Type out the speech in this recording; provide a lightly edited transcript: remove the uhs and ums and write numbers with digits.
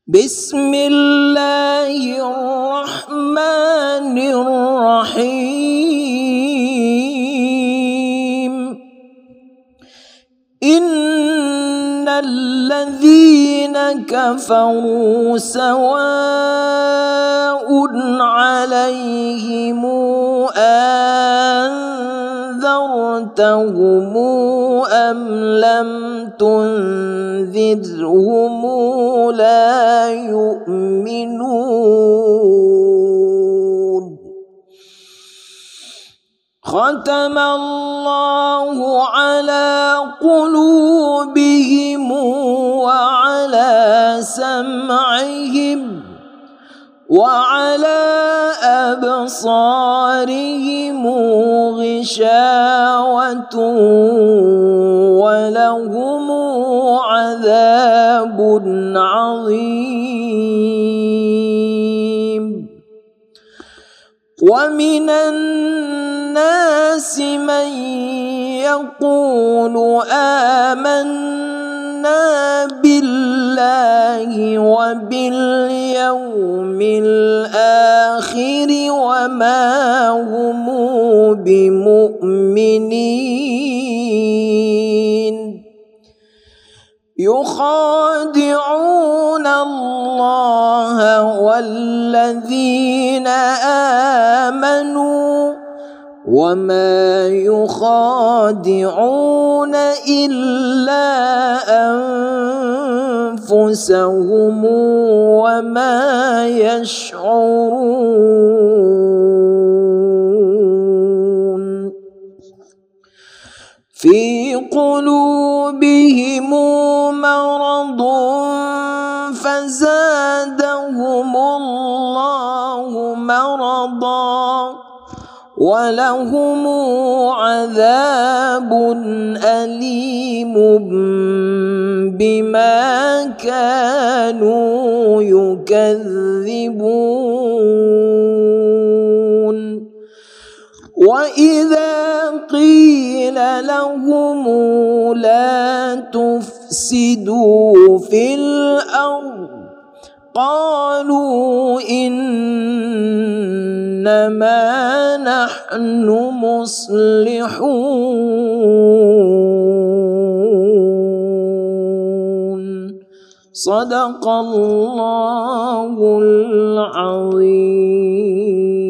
بسم الله الرحمن الرحيم. إن الذين كفروا سواء عليهم أنذرتهم أم لم تنذرهم لا يؤمنون. ختم الله على قلوبهم وعلى سمعهم وعلى أبصارهم غشاوة ولهم عذاب عظيم. ومن الناس من يقول آمنا بالله وباليوم الآخر وما هم بمؤمنين. يخادعون الله والذين آمنوا وما يخادعون إلا أنفسهم وما يشعرون. في قلوبهم مرض فزادهم الله مرضا ولهم عذاب أليم بما كانوا يكذبون. وإذا قيل لهم لا تفسدوا في الأرض قالوا إنما نحن مصلحون. صدق الله العظيم.